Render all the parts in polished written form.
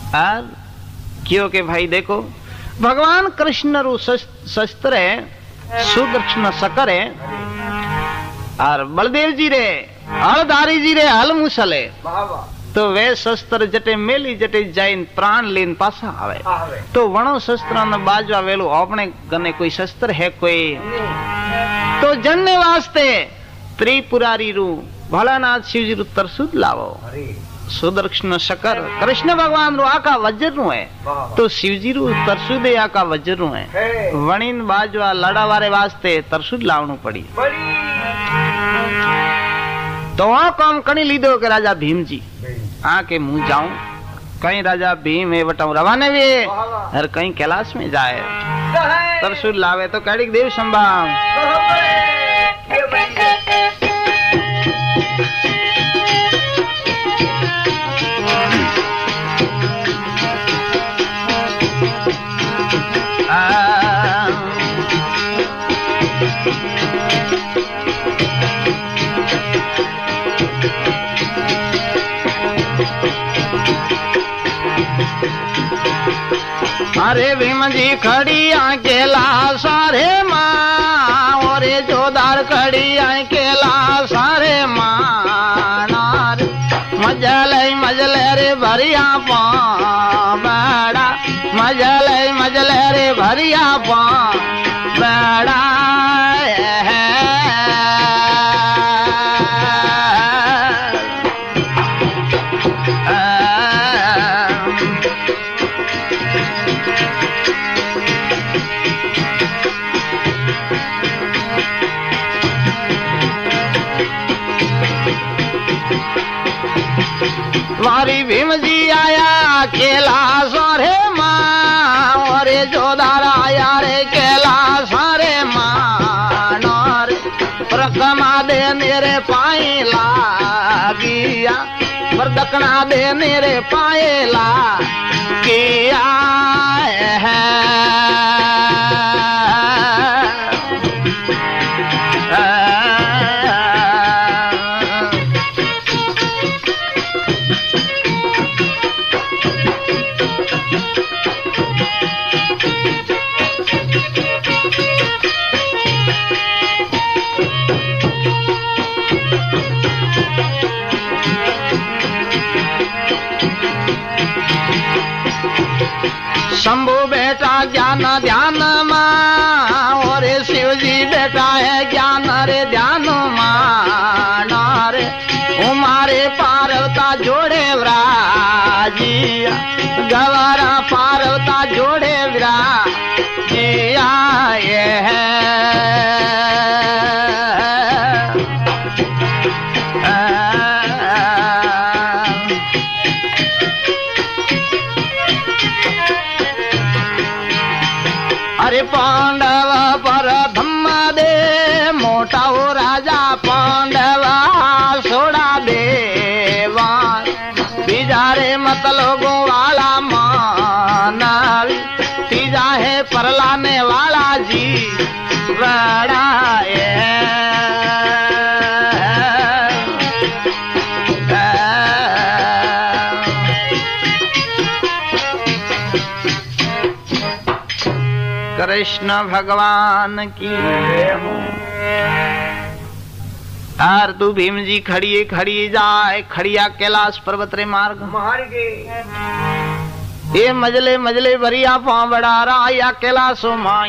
और क्यों के भाई देखो भगवान कृष्ण रू शस्त्र है सुदर्शन शकर है और बलदेव जी रे हलधारी जी रे हल मुसल है तो वे शस्त्र जटे मेली जटे जाइन प्राण लेन पासा आवे तो वणो शस्त्र न बाजवा वेलो अपने गने कोई शस्त्र है कोई तो जनने वास्ते त्रिपुरारी रू भोलानाथ शिव जी रू तरसुद लावो सुदर्शन शकर कृष्ण भगवान रू आका वज्र रू है तो शिव जी रू तरसुद आका वज्र रू है वणीन बाजवा लड़ा वारे वास्ते तरसुद लावणु पड़ी तो वहां काम कणी लीधो के राजा भीम जी आके मुंह जाऊं कहीं राजा भीम है वटाऊ रवाने वे हर कहीं कैलाश में जाए तरसुद लावे तो कड़ी देव संभाव अरे भीम जी खड़ी अकेला सारे माँ और जोदार खड़ी अकेला सारे माँ मजले रे भरिया पा बड़ा मजले रे भरिया पा बड़ा मारी भीम जी आया अकेला सारे माँ और जोदार आया रे केला सारे माँ नौर रकमा दे मेरे पाए लागिया पर दकना दे मेरे पाए ला किया है शंभु बेटा ज्ञान ध्यान माँ और शिव जी बेटा है ज्ञान रे ध्यान माँ रे उमारे पार्वता जोड़े विराजिया गवारा पार्वता जोड़े विराजिया ये है अरे पांडव पर धम्म दे मोटा हो राजा पांडव सोड़ा देवा बिजारे मत लोगों वाला मानव तीजा है परलाने वाला जी बड़ा कृष्ण भगवान की यार तू भीम जी खड़ी जाए खड़िया कैलाश पर्वत रे मार्ग ये मजले भरिया पाँव बड़ा रहा या कैलाशो माई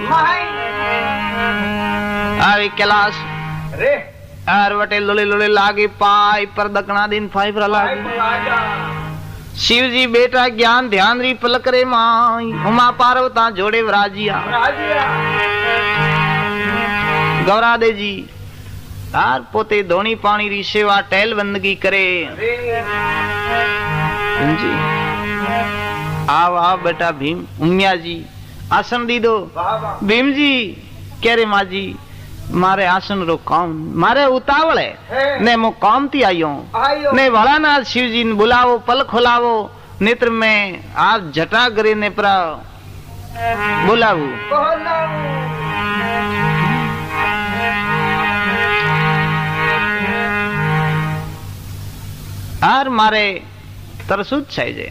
अरे कैलाश रे यार वटे लुले लागे पाई पर दकना दिन फाई पर लागे शिव जी बेटा ज्ञान ध्यान री पलक रे माई उमा पार्वता जोड़े विराजिया गौरा दे जी यार पोते धोनी पानी री सेवा टहल बंदगी करे जी आओ आओ बेटा भीम उमिया जी आसन दी दो भीम जी कह रे माँ जी मारे आसन रो काम मारे उतावल है ने मो काम ती आयो ने भोलानाथ शिव जी ने बुलावो पल खोलावो नेत्र में आप जटा करे ने पर बुलावो और मारे तरसुद सहजे।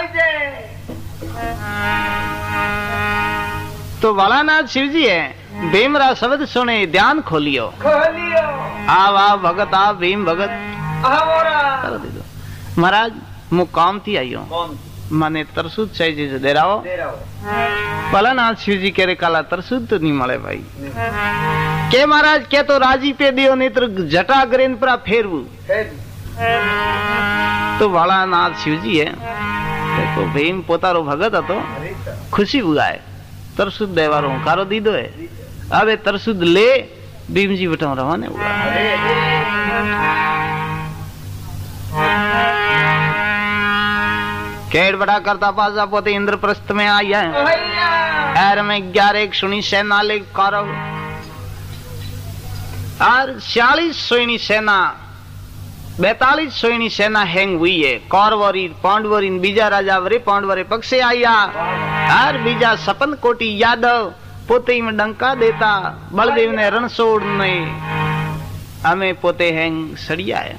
तो वालानाथ शिव जी है भीमरा शब्द सुने ध्यान खोलियो, आव आव भगत आव भीम भगत कर दे दो। महाराज मु काम थी आइयो माने तरसुद सहजे जो दे रहा वालानाथ शिव जी कह रहे काला तरसुद तो नहीं मले भाई के महाराज के तो राजी पे दियो नेत्र जटा ग्रेन पर फेरवू। तो वालानाथ शिव जी है देखो भीम पोतारो भगत હતો खुशी बुआए तरसुद देवारो कारो दीदो है अबे तरसुद ले भीम जी बटाव रवाने हुआ। केड़ बड़ा करता पासा पोते इंद्रप्रस्थ में आया एर में 11 सुनी सेना ले कौरव और 46 सोनी सेना 42 सोनी सेना हैंग हुई है। कौरवरी पांडवरी बीजा राजा वरे पांडवरे पक्षे आया और बीजा सपन कोटी यादव पोते में डंका देता बलदेव ने रणछोड़ ने हमें पोते हैंग सड़िया है।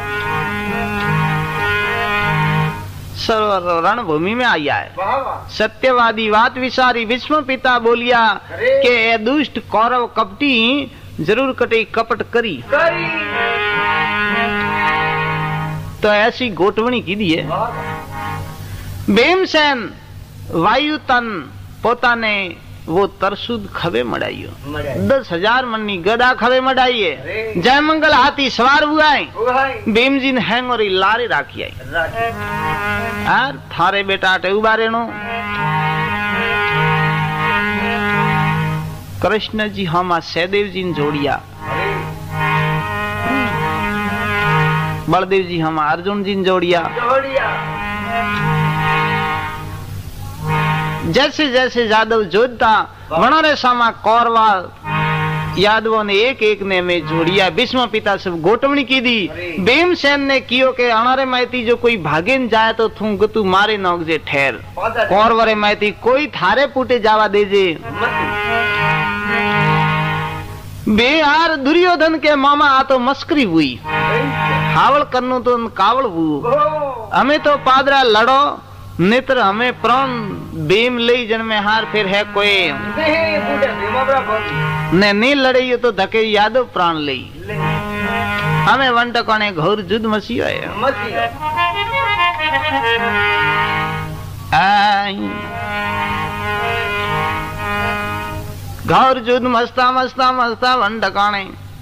सर्व रणभूमि में आया है। सत्यवादी बात विचारी विष्णु पिता बोलिया के ए दुष्ट कौरव कपटी जरूर कटे कपट करी तो ऐसी गोटवणी की दी है। भीमसेन वायुतन पोता ने वो तरसुद खबे मड़ाइयो 10,000 मन्नी गदा खबे मड़ाइए जय मंगल हाथी सवार हुआ भीम जी ने हैंग और लारे राखी आई यार थारे बेटा अटे उबारे नो कृष्ण जी हम सहदेव जी ने जोड़िया बलदेव जी हम अर्जुन जी ने जोड़िया जैसे जैसे यादव जोधता वनोरे सामा कौरवा यादवों ने एक एक ने में जोड़िया भीष्म पिता सब गोटवणी की दी। भीमसेन ने कियो के अनारे मैती जो कोई भागे न जाए तो थू गतु मारे नौक जे ठहर कौरवरे मैती कोई थारे पुटे जावा दे जे बेहार दुर्योधन के मामा आ तो मस्करी हुई हावल करनो तो कावल हुआ हमें तो पादरा लड़ो नेत्र हमें प्राण भीम ले जन्मे हार फिर है कोई ने नहीं लड़े तो धके यादव प्राण ले हमें वंट कोने घोर जुद मसीह है घोर जुद मस्ता मस्ता मस्ता वंट कोने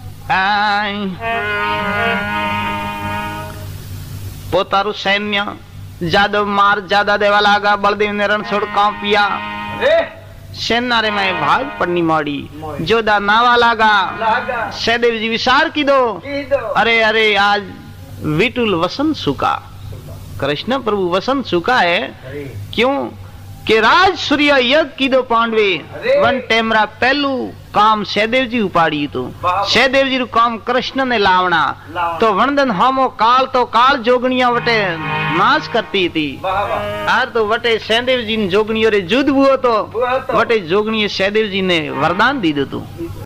पोतारू सैन्य जादव मार ज्यादा देवा लागा बलदेव ने रणछोड़ कांपिया सेना रे में भाग पड़नी मोड़ी जोधा नावा लागा सहदेव जी विचार की दो अरे अरे आज विटुल वसंत सुका कृष्ण प्रभु वसंत सुका है क्यों के राज सूर्य यज्ञ की दो पांडवे वन टेमरा पहलू काम सहदेव जी उपाड़ी तो सहदेव जी काम कृष्ण ने लावना तो वनदन हमो काल तो काल जोगनिया वटे नाश करती थी आर तो वटे सहदेव जी ने जोगनियों रे जुद हुआ तो वटे जोगनिये सहदेव जी ने वरदान दी दो तू